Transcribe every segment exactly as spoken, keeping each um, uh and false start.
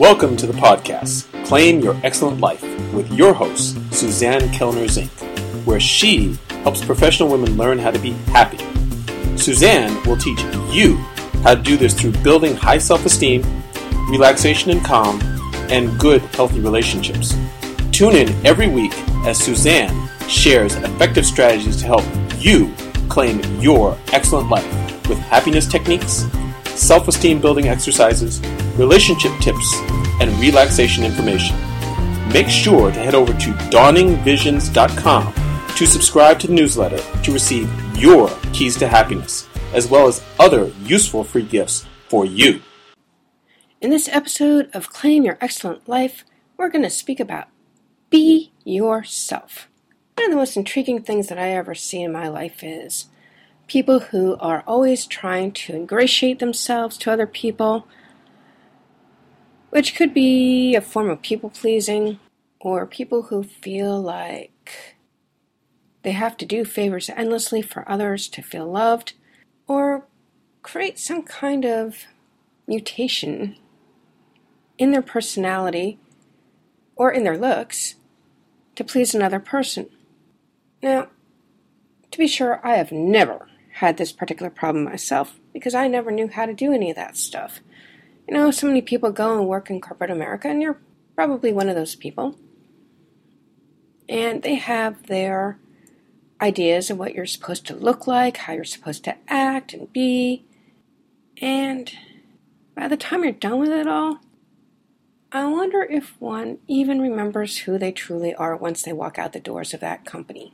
Welcome to the podcast, Claim Your Excellent Life, with your host, Suzanne Kellner Zink, where she helps professional women learn how to be happy. Suzanne will teach you how to do this through building high self-esteem, relaxation and calm, and good, healthy relationships. Tune in every week as Suzanne shares effective strategies to help you claim your excellent life with happiness techniques, self-esteem building exercises, relationship tips, and relaxation information. Make sure to head over to dawning visions dot com to subscribe to the newsletter to receive your keys to happiness, as well as other useful free gifts for you. In this episode of Claim Your Excellent Life, we're going to speak about be yourself. One of the most intriguing things that I ever see in my life is people who are always trying to ingratiate themselves to other people, which could be a form of people-pleasing, or people who feel like they have to do favors endlessly for others to feel loved, or create some kind of mutation in their personality or in their looks to please another person. Now, to be sure, I have never had this particular problem myself because I never knew how to do any of that stuff. You know, so many people go and work in corporate America, and you're probably one of those people. And they have their ideas of what you're supposed to look like, how you're supposed to act and be. And by the time you're done with it all, I wonder if one even remembers who they truly are once they walk out the doors of that company.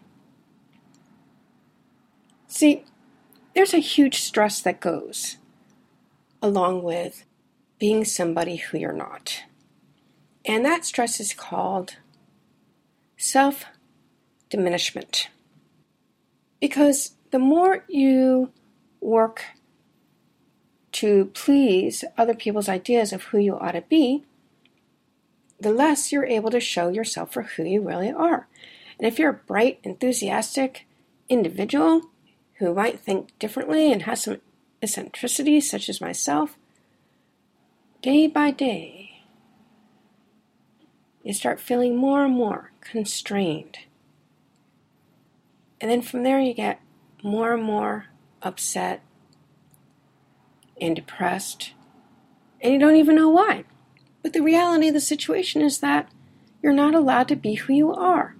See, there's a huge stress that goes along with being somebody who you're not. And that stress is called self-diminishment. Because the more you work to please other people's ideas of who you ought to be, the less you're able to show yourself for who you really are. And if you're a bright, enthusiastic individual who might think differently and has some eccentricities, such as myself, day by day, you start feeling more and more constrained. And then from there you get more and more upset and depressed, and you don't even know why. But the reality of the situation is that you're not allowed to be who you are.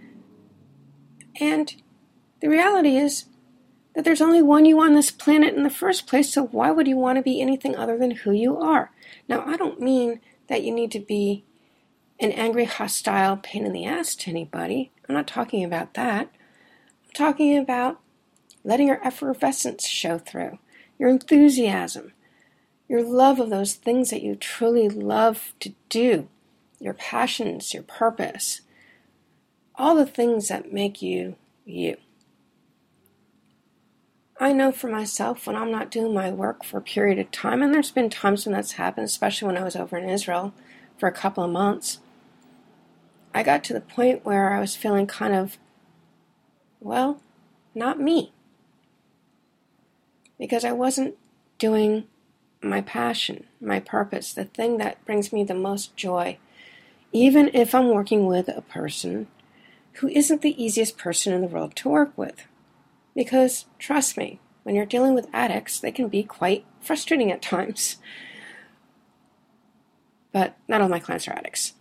And the reality is that there's only one you on this planet in the first place, so why would you want to be anything other than who you are? Now, I don't mean that you need to be an angry, hostile pain in the ass to anybody. I'm not talking about that. I'm talking about letting your effervescence show through, your enthusiasm, your love of those things that you truly love to do, your passions, your purpose, all the things that make you you. I know for myself, when I'm not doing my work for a period of time, and there's been times when that's happened, especially when I was over in Israel for a couple of months, I got to the point where I was feeling kind of, well, not me. Because I wasn't doing my passion, my purpose, the thing that brings me the most joy, even if I'm working with a person who isn't the easiest person in the world to work with. Because, trust me, when you're dealing with addicts, they can be quite frustrating at times. But not all my clients are addicts.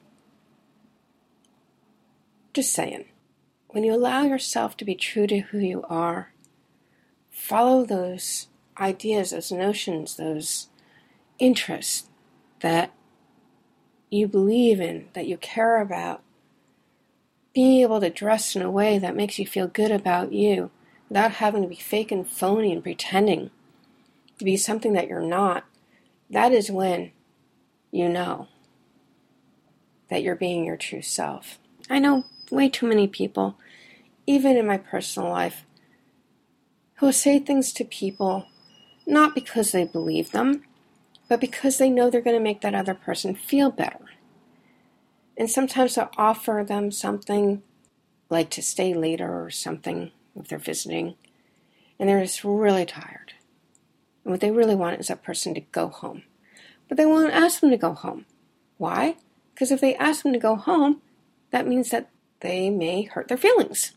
Just saying, when you allow yourself to be true to who you are, follow those ideas, those notions, those interests that you believe in, that you care about, being able to dress in a way that makes you feel good about you, without having to be fake and phony and pretending to be something that you're not, that is when you know that you're being your true self. I know way too many people, even in my personal life, who will say things to people not because they believe them, but because they know they're going to make that other person feel better. And sometimes they'll offer them something like to stay later or something if they're visiting, and they're just really tired. And what they really want is that person to go home. But they won't ask them to go home. Why? Because if they ask them to go home, that means that they may hurt their feelings.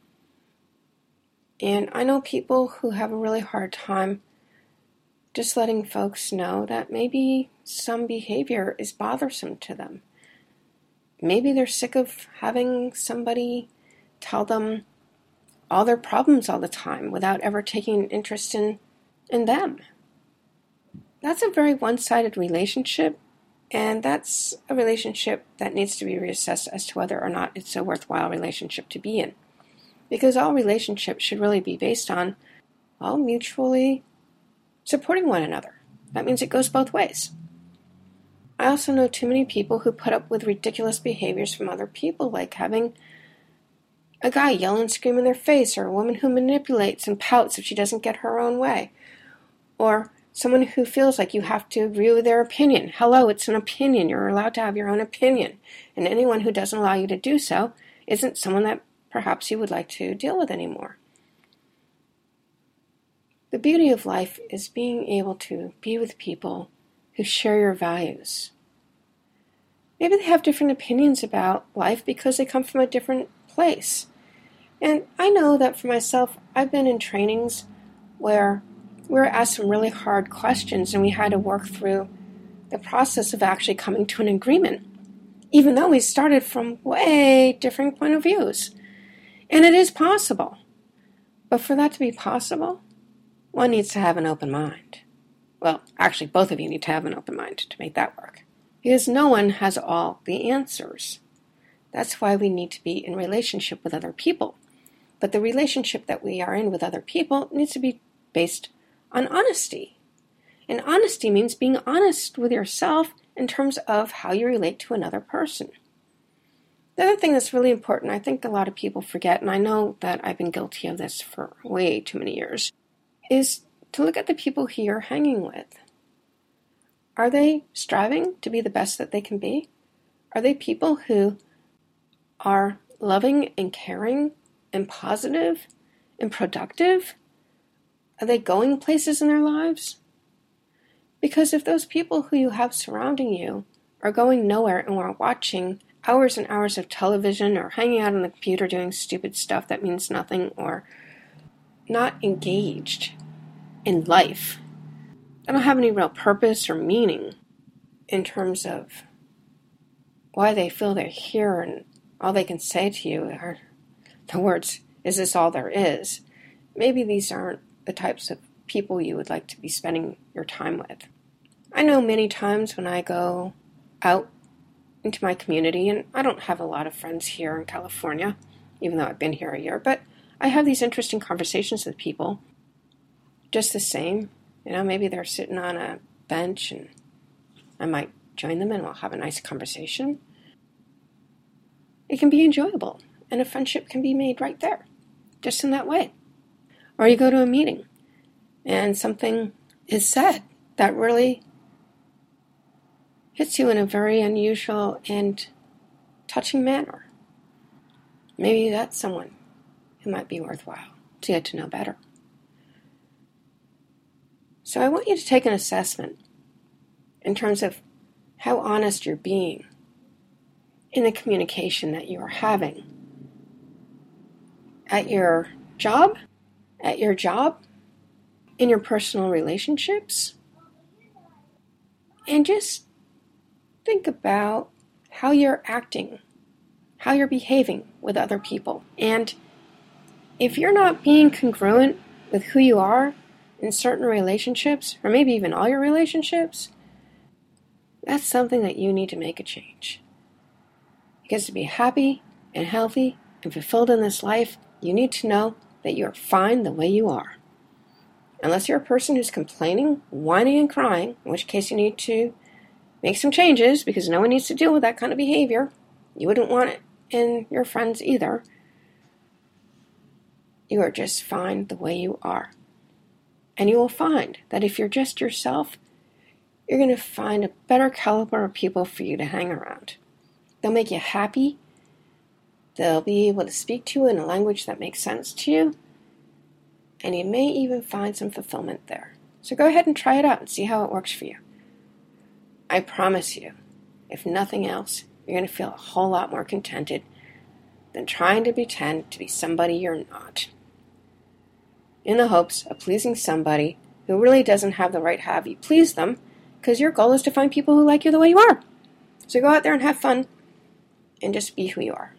And I know people who have a really hard time just letting folks know that maybe some behavior is bothersome to them. Maybe they're sick of having somebody tell them all their problems all the time without ever taking an interest in, in them. That's a very one-sided relationship, and that's a relationship that needs to be reassessed as to whether or not it's a worthwhile relationship to be in. Because all relationships should really be based on, well, mutually supporting one another. That means it goes both ways. I also know too many people who put up with ridiculous behaviors from other people, like having a guy yell and scream in their face, or a woman who manipulates and pouts if she doesn't get her own way, or someone who feels like you have to agree with their opinion. Hello, it's an opinion. You're allowed to have your own opinion. And anyone who doesn't allow you to do so isn't someone that perhaps you would like to deal with anymore. The beauty of life is being able to be with people who share your values. Maybe they have different opinions about life because they come from a different place. And I know that for myself, I've been in trainings where we were asked some really hard questions and we had to work through the process of actually coming to an agreement, even though we started from way different point of views. And it is possible. But for that to be possible, one needs to have an open mind. Well, actually, both of you need to have an open mind to make that work. Because no one has all the answers. That's why we need to be in relationship with other people. But the relationship that we are in with other people needs to be based on honesty. And honesty means being honest with yourself in terms of how you relate to another person. The other thing that's really important, I think a lot of people forget, and I know that I've been guilty of this for way too many years, is to look at the people who you're hanging with. Are they striving to be the best that they can be? Are they people who are loving and caring and positive and productive? Are they going places in their lives? Because if those people who you have surrounding you are going nowhere and are watching hours and hours of television or hanging out on the computer doing stupid stuff that means nothing, or not engaged in life, they don't have any real purpose or meaning in terms of why they feel they're here, and all they can say to you are the words, "Is this all there is?" Maybe these aren't the types of people you would like to be spending your time with. I know many times when I go out into my community, and I don't have a lot of friends here in California, even though I've been here a year, but I have these interesting conversations with people just the same. You know, maybe they're sitting on a bench and I might join them and we'll have a nice conversation. It can be enjoyable, and a friendship can be made right there, just in that way. Or you go to a meeting and something is said that really hits you in a very unusual and touching manner. Maybe that's someone who might be worthwhile to get to know better. So I want you to take an assessment in terms of how honest you're being in the communication that you are having at your job, at your job, in your personal relationships, and just think about how you're acting, how you're behaving with other people. And if you're not being congruent with who you are in certain relationships, or maybe even all your relationships, that's something that you need to make a change. Because to be happy and healthy and fulfilled in this life, you need to know that you're fine the way you are. Unless you're a person who's complaining, whining, and crying, in which case you need to make some changes, because no one needs to deal with that kind of behavior. You wouldn't want it in your friends either. You are just fine the way you are. And you will find that if you're just yourself, you're going to find a better caliber of people for you to hang around. They'll make you happy. They'll be able to speak to you in a language that makes sense to you. And you may even find some fulfillment there. So go ahead and try it out and see how it works for you. I promise you, if nothing else, you're going to feel a whole lot more contented than trying to pretend to be somebody you're not, in the hopes of pleasing somebody who really doesn't have the right to have you please them, because your goal is to find people who like you the way you are. So go out there and have fun, and just be who you are.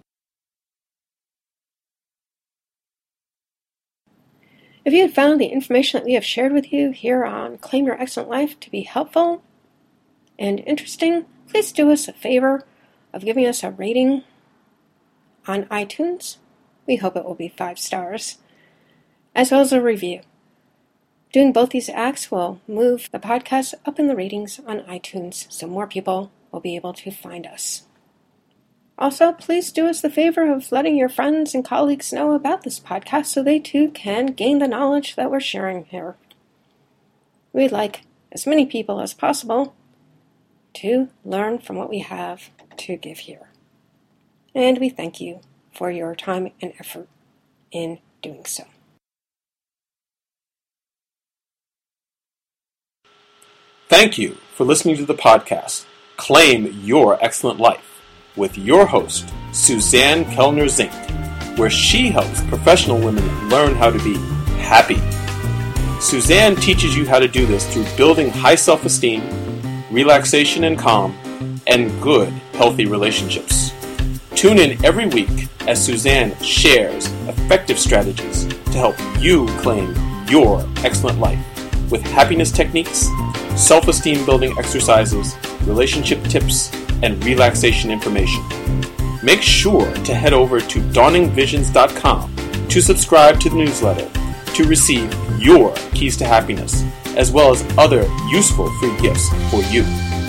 If you had found the information that we have shared with you here on Claim Your Excellent Life to be helpful and interesting, please do us a favor of giving us a rating on iTunes. We hope it will be five stars, as well as a review. Doing both these acts will move the podcast up in the ratings on iTunes so more people will be able to find us. Also, please do us the favor of letting your friends and colleagues know about this podcast so they too can gain the knowledge that we're sharing here. We'd like as many people as possible to learn from what we have to give here. And we thank you for your time and effort in doing so. Thank you for listening to the podcast, Claim Your Excellent Life, with your host, Suzanne Kellner Zink, where she helps professional women learn how to be happy. Suzanne teaches you how to do this through building high self-esteem, relaxation and calm, and good, healthy relationships. Tune in every week as Suzanne shares effective strategies to help you claim your excellent life with happiness techniques, self-esteem building exercises, relationship tips, and relaxation information. Make sure to head over to dawning visions dot com to subscribe to the newsletter to receive your keys to happiness, as well as other useful free gifts for you.